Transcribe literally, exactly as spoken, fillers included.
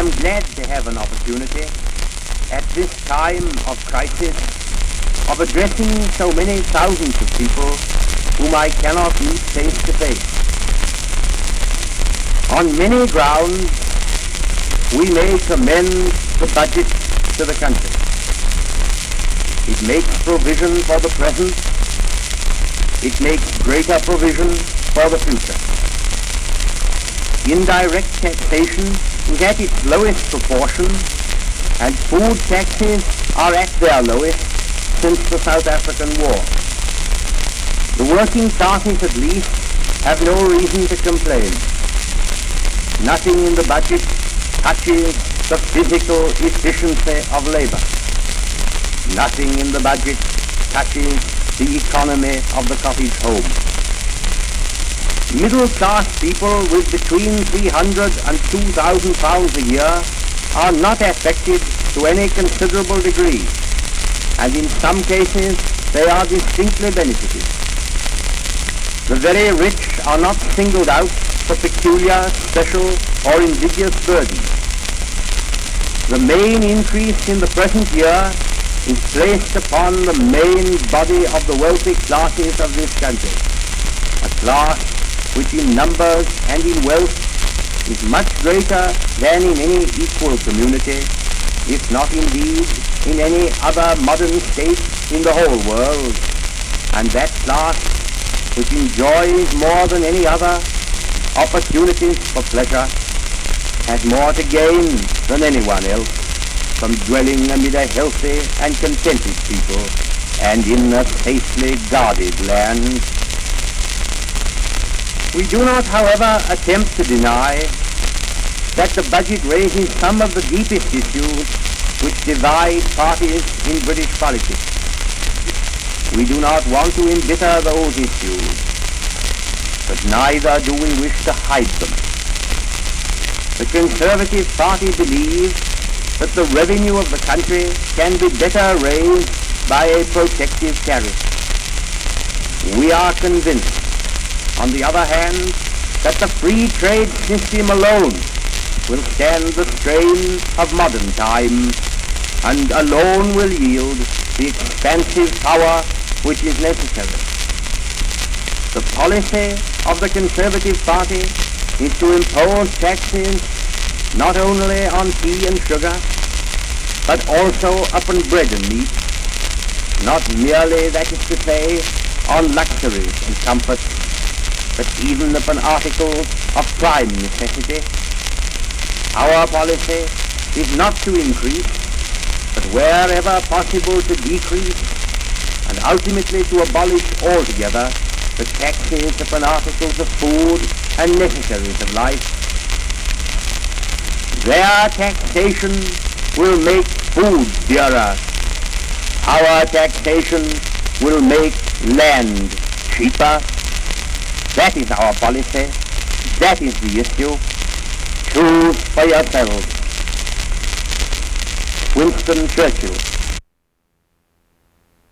am glad to have an opportunity at this time of crisis of addressing so many thousands of people whom I cannot meet face to face. On many grounds, we may commend the budget to the country. It makes provision for the present. It makes greater provision for the future. Indirect taxation is at its lowest proportion, and food taxes are at their lowest since the South African War. The working classes, at least, have no reason to complain. Nothing in the budget touches the physical efficiency of labor. Nothing in the budget touches the economy of the cottage home. Middle-class people with between three hundred and two thousand pounds a year are not affected to any considerable degree, and in some cases they are distinctly benefited. The very rich are not singled out for peculiar, special, or invidious burdens. The main increase in the present year is placed upon the main body of the wealthy classes of this country, a class which in numbers and in wealth is much greater than in any equal community, if not indeed in any other modern state in the whole world, and that class which enjoys more than any other opportunities for pleasure has more to gain than anyone else from dwelling amid a healthy and contented people and in a safely guarded land. We do not, however, attempt to deny that the budget raises some of the deepest issues which divide parties in British politics. We do not want to embitter those issues, but neither do we wish to hide them. The Conservative Party believes that the revenue of the country can be better raised by a protective tariff. We are convinced, on the other hand, that the free trade system alone will stand the strain of modern times and alone will yield the expansive power which is necessary. The policy of the Conservative Party is to impose taxes not only on tea and sugar, but also upon bread and meat, not merely, that is to say, on luxuries and comforts, but even upon articles of prime necessity. Our policy is not to increase, but wherever possible to decrease, and ultimately to abolish altogether the taxes upon articles of food and necessaries of life. Their taxation will make food dearer. Our taxation will make land cheaper. That is our policy. That is the issue. Choose for yourselves. Winston Churchill.